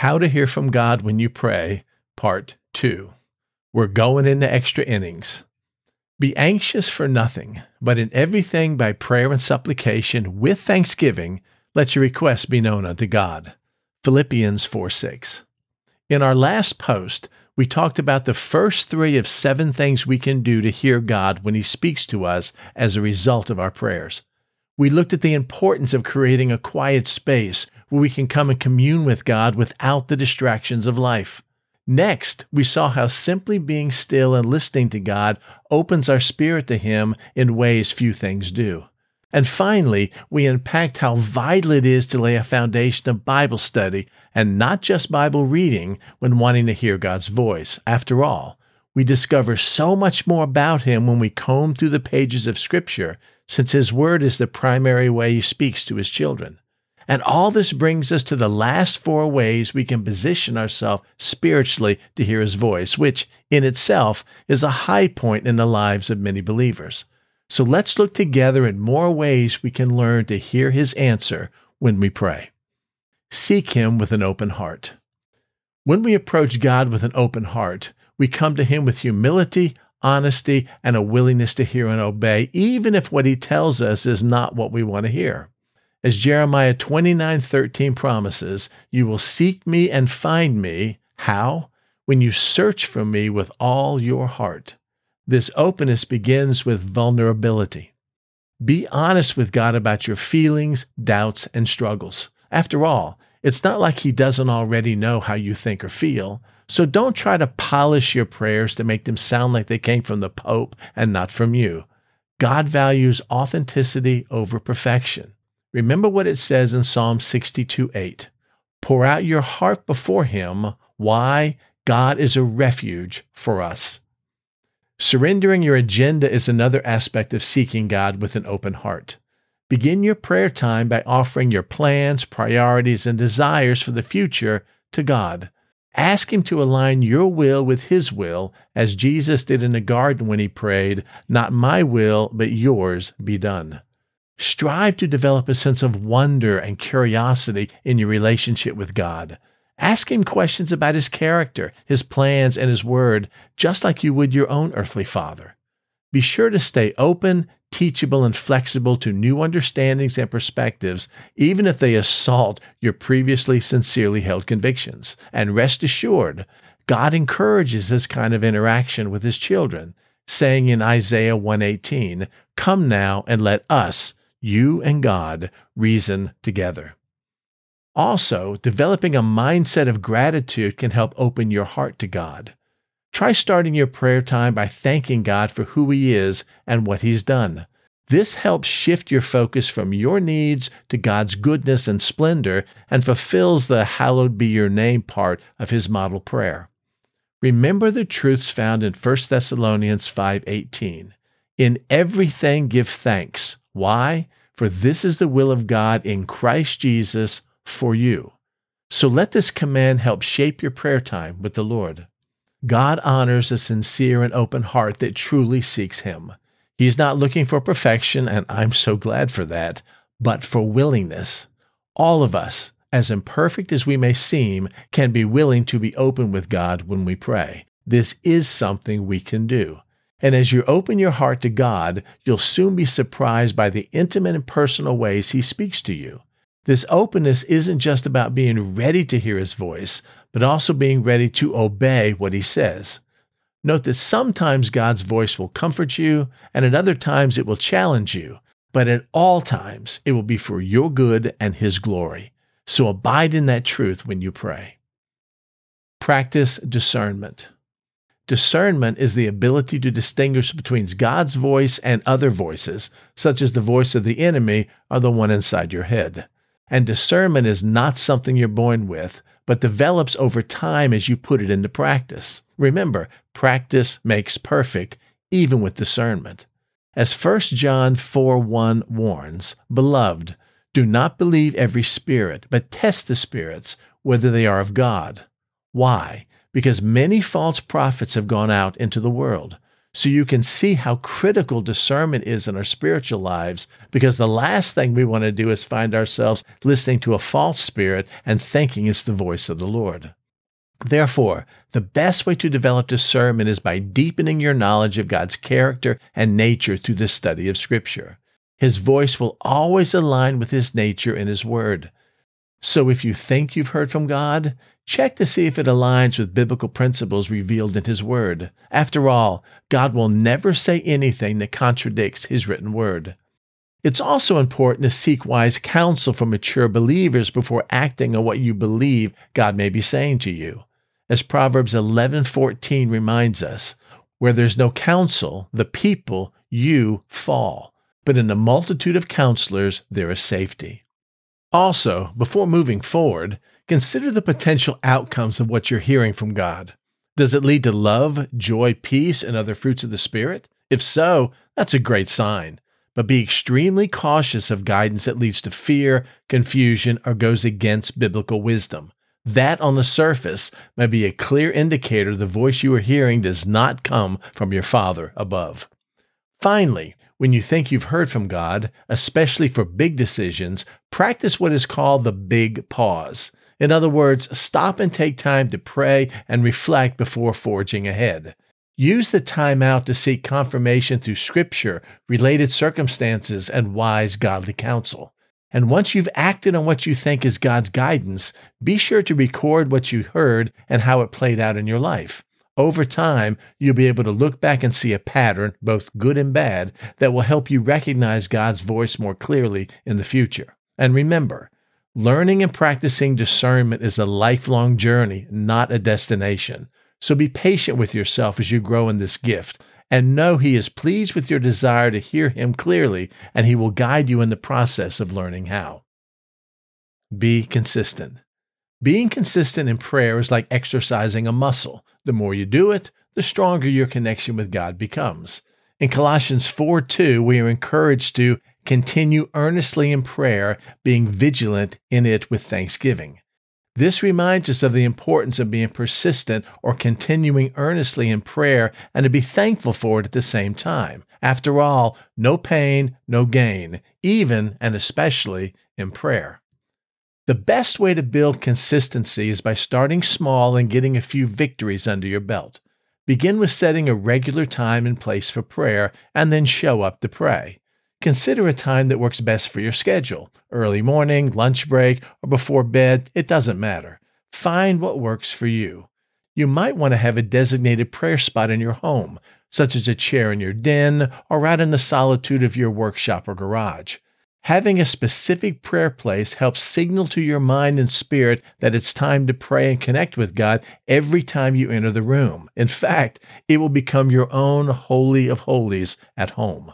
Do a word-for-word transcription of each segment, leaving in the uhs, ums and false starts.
How to Hear from God When You Pray, Part two. We're going into extra innings. Be anxious for nothing, but in everything by prayer and supplication with thanksgiving, let your requests be known unto God. Philippians four six. In our last post, we talked about the first three of seven things we can do to hear God when He speaks to us as a result of our prayers. We looked at the importance of creating a quiet space where we can come and commune with God without the distractions of life. Next, we saw how simply being still and listening to God opens our spirit to Him in ways few things do. And finally, we unpacked how vital it is to lay a foundation of Bible study and not just Bible reading when wanting to hear God's voice. After all, we discover so much more about Him when we comb through the pages of Scripture, since His Word is the primary way He speaks to His children. And all this brings us to the last four ways we can position ourselves spiritually to hear His voice, which in itself is a high point in the lives of many believers. So let's look together at more ways we can learn to hear His answer when we pray. Seek Him with an open heart. When we approach God with an open heart, we come to Him with humility, honesty, and a willingness to hear and obey, even if what He tells us is not what we want to hear. As Jeremiah twenty-nine thirteen promises, you will seek me and find me. How? When you search for me with all your heart. This openness begins with vulnerability. Be honest with God about your feelings, doubts, and struggles. After all, it's not like He doesn't already know how you think or feel, so don't try to polish your prayers to make them sound like they came from the Pope and not from you. God values authenticity over perfection. Remember what it says in Psalm sixty-two eight. Pour out your heart before Him. Why? God is a refuge for us. Surrendering your agenda is another aspect of seeking God with an open heart. Begin your prayer time by offering your plans, priorities, and desires for the future to God. Ask Him to align your will with His will, as Jesus did in the garden when He prayed, "Not my will, but yours be done." Strive to develop a sense of wonder and curiosity in your relationship with God. Ask Him questions about His character, His plans, and His Word, just like you would your own earthly father. Be sure to stay open, teachable, and flexible to new understandings and perspectives, even if they assault your previously sincerely held convictions. And rest assured, God encourages this kind of interaction with His children, saying in Isaiah one eighteen, "Come now and let us, you and God, reason together." Also, developing a mindset of gratitude can help open your heart to God. Try starting your prayer time by thanking God for who He is and what He's done. This helps shift your focus from your needs to God's goodness and splendor and fulfills the hallowed be your name part of His model prayer. Remember the truths found in First Thessalonians five eighteen. In everything give thanks. Why? For this is the will of God in Christ Jesus for you. So let this command help shape your prayer time with the Lord. God honors a sincere and open heart that truly seeks Him. He's not looking for perfection, and I'm so glad for that, but for willingness. All of us, as imperfect as we may seem, can be willing to be open with God when we pray. This is something we can do. And as you open your heart to God, you'll soon be surprised by the intimate and personal ways He speaks to you. This openness isn't just about being ready to hear His voice, but also being ready to obey what He says. Note that sometimes God's voice will comfort you, and at other times it will challenge you, but at all times it will be for your good and His glory. So abide in that truth when you pray. Practice discernment. Discernment is the ability to distinguish between God's voice and other voices, such as the voice of the enemy or the one inside your head. And discernment is not something you're born with, but develops over time as you put it into practice. Remember, practice makes perfect, even with discernment. As First John four one warns, "Beloved, do not believe every spirit, but test the spirits, whether they are of God." Why? Because many false prophets have gone out into the world. so you can see how critical discernment is in our spiritual lives, because the last thing we want to do is find ourselves listening to a false spirit and thinking it's the voice of the Lord. Therefore, the best way to develop discernment is by deepening your knowledge of God's character and nature through the study of Scripture. His voice will always align with His nature and His Word. So if you think you've heard from God, check to see if it aligns with biblical principles revealed in His Word. After all, God will never say anything that contradicts His written Word. It's also important to seek wise counsel from mature believers before acting on what you believe God may be saying to you. As Proverbs eleven fourteen reminds us, where there's no counsel, the people, you, fall. But in the multitude of counselors, there is safety. Also, before moving forward, consider the potential outcomes of what you're hearing from God. Does it lead to love, joy, peace, and other fruits of the Spirit? If so, that's a great sign. But be extremely cautious of guidance that leads to fear, confusion, or goes against biblical wisdom. That, on the surface, may be a clear indicator the voice you are hearing does not come from your Father above. Finally, when you think you've heard from God, especially for big decisions, practice what is called the big pause. In other words, stop and take time to pray and reflect before forging ahead. Use the time out to seek confirmation through Scripture, related circumstances, and wise godly counsel. And once you've acted on what you think is God's guidance, be sure to record what you heard and how it played out in your life. Over time, you'll be able to look back and see a pattern, both good and bad, that will help you recognize God's voice more clearly in the future. And remember, learning and practicing discernment is a lifelong journey, not a destination. So be patient with yourself as you grow in this gift, and know He is pleased with your desire to hear Him clearly, and He will guide you in the process of learning how. Be consistent. Being consistent in prayer is like exercising a muscle. The more you do it, the stronger your connection with God becomes. In Colossians four two, we are encouraged to continue earnestly in prayer, being vigilant in it with thanksgiving. This reminds us of the importance of being persistent or continuing earnestly in prayer and to be thankful for it at the same time. After all, no pain, no gain, even and especially in prayer. The best way to build consistency is by starting small and getting a few victories under your belt. Begin with setting a regular time and place for prayer, and then show up to pray. Consider a time that works best for your schedule. Early morning, lunch break, or before bed, it doesn't matter. Find what works for you. You might want to have a designated prayer spot in your home, such as a chair in your den or out in the solitude of your workshop or garage. Having a specific prayer place helps signal to your mind and spirit that it's time to pray and connect with God every time you enter the room. In fact, it will become your own holy of holies at home.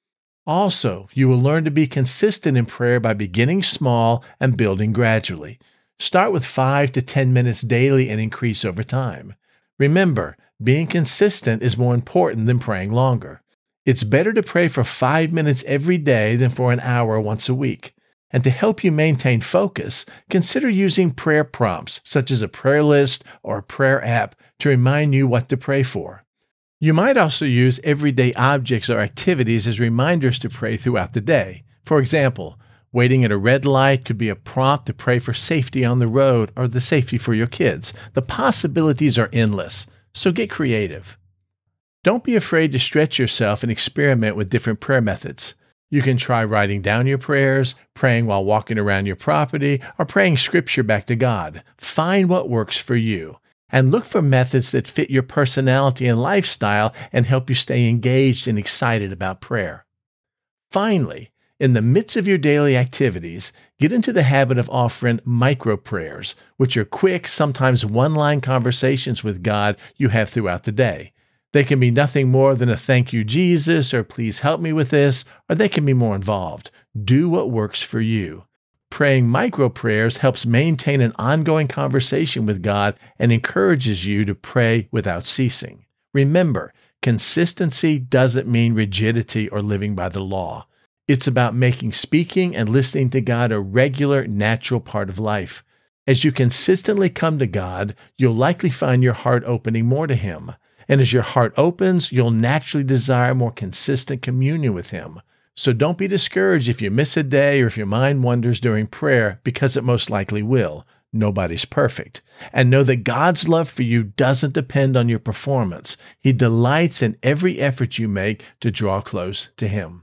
Also, you will learn to be consistent in prayer by beginning small and building gradually. Start with five to ten minutes daily and increase over time. Remember, being consistent is more important than praying longer. It's better to pray for five minutes every day than for an hour once a week. And to help you maintain focus, consider using prayer prompts, such as a prayer list or a prayer app, to remind you what to pray for. You might also use everyday objects or activities as reminders to pray throughout the day. For example, waiting at a red light could be a prompt to pray for safety on the road or the safety for your kids. The possibilities are endless, so get creative. Don't be afraid to stretch yourself and experiment with different prayer methods. You can try writing down your prayers, praying while walking around your property, or praying Scripture back to God. Find what works for you. And look for methods that fit your personality and lifestyle and help you stay engaged and excited about prayer. Finally, in the midst of your daily activities, get into the habit of offering micro prayers, which are quick, sometimes one-line conversations with God you have throughout the day. They can be nothing more than a thank you, Jesus, or please help me with this, or they can be more involved. Do what works for you. Praying micro prayers helps maintain an ongoing conversation with God and encourages you to pray without ceasing. Remember, consistency doesn't mean rigidity or living by the law. It's about making speaking and listening to God a regular, natural part of life. As you consistently come to God, you'll likely find your heart opening more to Him. And as your heart opens, you'll naturally desire more consistent communion with Him. So don't be discouraged if you miss a day or if your mind wanders during prayer, because it most likely will. Nobody's perfect. And know that God's love for you doesn't depend on your performance. He delights in every effort you make to draw close to Him.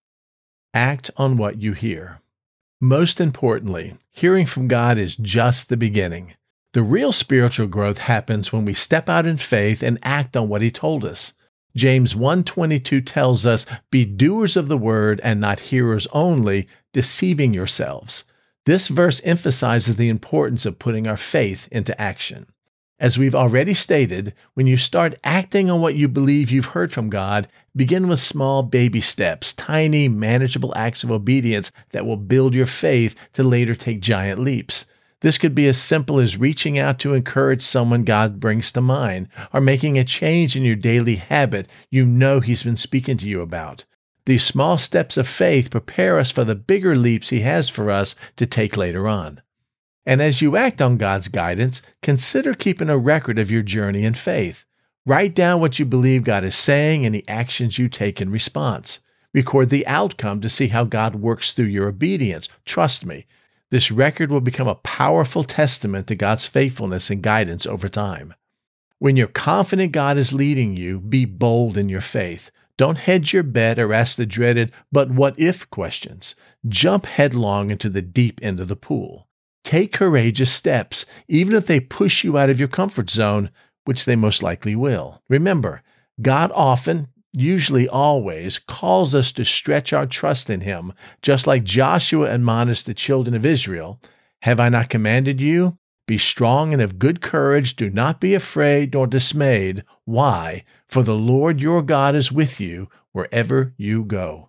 Act on what you hear. Most importantly, hearing from God is just the beginning. The real spiritual growth happens when we step out in faith and act on what He told us. James one twenty-two tells us, "Be doers of the word and not hearers only, deceiving yourselves." This verse emphasizes the importance of putting our faith into action. As we've already stated, when you start acting on what you believe you've heard from God, begin with small baby steps, tiny, manageable acts of obedience that will build your faith to later take giant leaps. This could be as simple as reaching out to encourage someone God brings to mind, or making a change in your daily habit you know He's been speaking to you about. These small steps of faith prepare us for the bigger leaps He has for us to take later on. And as you act on God's guidance, consider keeping a record of your journey in faith. Write down what you believe God is saying and the actions you take in response. Record the outcome to see how God works through your obedience. Trust me, this record will become a powerful testament to God's faithfulness and guidance over time. When you're confident God is leading you, be bold in your faith. Don't hedge your bet or ask the dreaded, "but what if" questions. Jump headlong into the deep end of the pool. Take courageous steps, even if they push you out of your comfort zone, which they most likely will. Remember, God often, usually always, calls us to stretch our trust in Him, just like Joshua admonished the children of Israel. "Have I not commanded you? Be strong and of good courage. Do not be afraid nor dismayed. Why? For the Lord your God is with you wherever you go."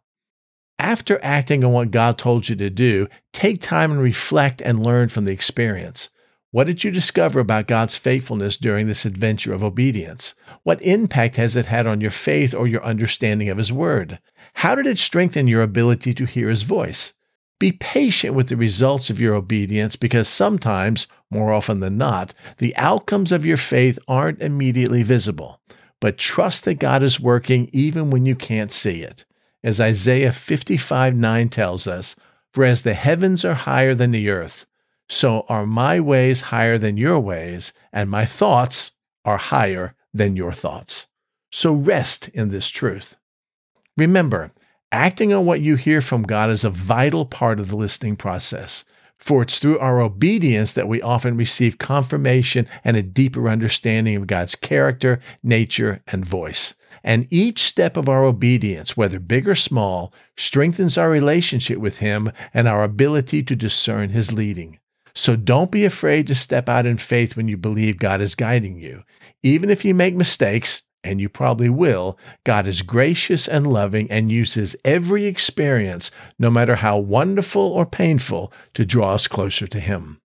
After acting on what God told you to do, take time and reflect and learn from the experience. What did you discover about God's faithfulness during this adventure of obedience? What impact has it had on your faith or your understanding of His Word? How did it strengthen your ability to hear His voice? Be patient with the results of your obedience, because sometimes, more often than not, the outcomes of your faith aren't immediately visible. But trust that God is working even when you can't see it. As Isaiah fifty-five nine tells us, "For as the heavens are higher than the earth, so are my ways higher than your ways, and my thoughts are higher than your thoughts." So rest in this truth. Remember, acting on what you hear from God is a vital part of the listening process, for it's through our obedience that we often receive confirmation and a deeper understanding of God's character, nature, and voice. And each step of our obedience, whether big or small, strengthens our relationship with Him and our ability to discern His leading. So don't be afraid to step out in faith when you believe God is guiding you. Even if you make mistakes, and you probably will, God is gracious and loving and uses every experience, no matter how wonderful or painful, to draw us closer to Him.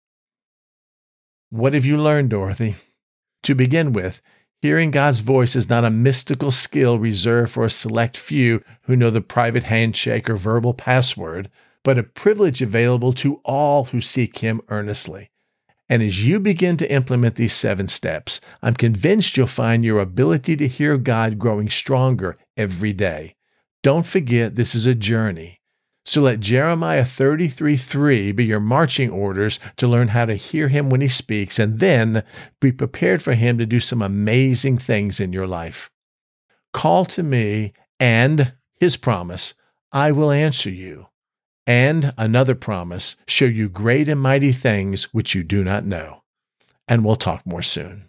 What have you learned, Dorothy? To begin with, hearing God's voice is not a mystical skill reserved for a select few who know the private handshake or verbal password, but a privilege available to all who seek Him earnestly. And as you begin to implement these seven steps, I'm convinced you'll find your ability to hear God growing stronger every day. Don't forget, this is a journey. So let Jeremiah thirty-three three be your marching orders to learn how to hear Him when He speaks, and then be prepared for Him to do some amazing things in your life. Call to me, and His promise, I will answer you. And another promise, show you great and mighty things which you do not know. And we'll talk more soon.